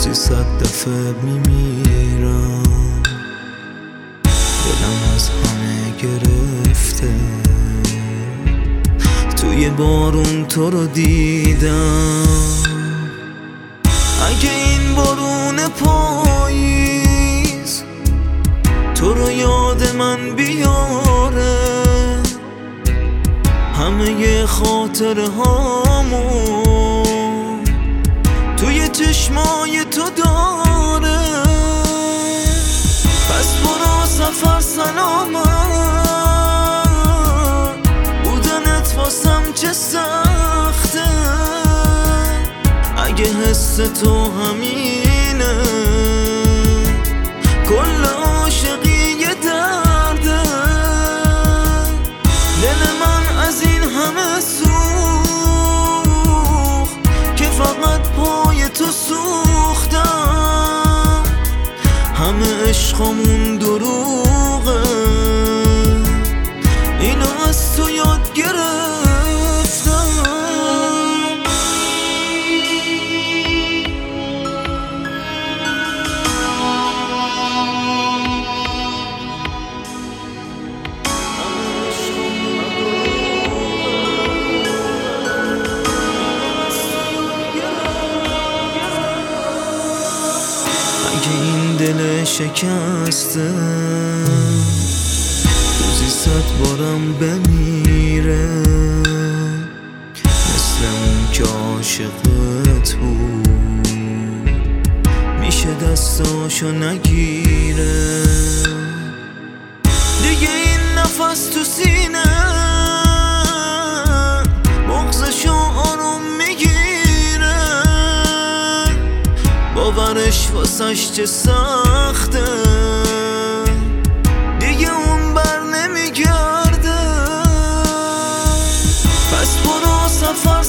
روزی 100 دفعه میمیرم، دلم از همه گرفته. توی بارون تو رو دیدم، اگه این بارون پاییز تو رو یاد من بیاره، همه خاطره هامو توی چشمای تو داره. پس برو سفر سلامت، بودنت واسم چه سخته. اگه حس تو همینه، کل عاشقی یه درده. دل من از این همه سوخت که فقط پای تو سوختم. همه عشقمون دروغه، اینو از تو یاد گرفتم. اگه این دل شکسته روزی 100 بارم بمیره، مثل اون که عاشقت بود میشه دستاشو نگیره. دیگه این نفس تو سینه مغزشو آروم میگیره، باورش واسش چه سخته. دیگه اون بر نمیگرده. پس برو سفر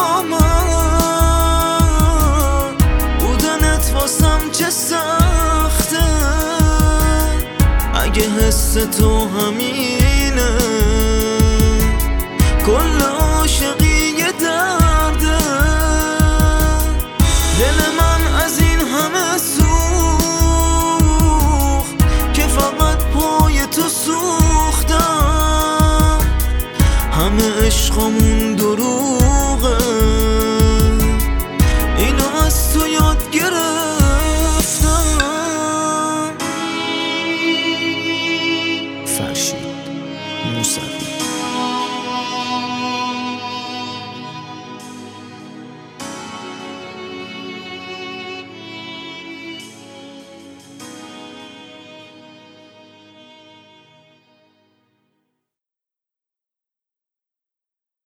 سلامت، بودنت واسم چه سخته. اگه حس تو همین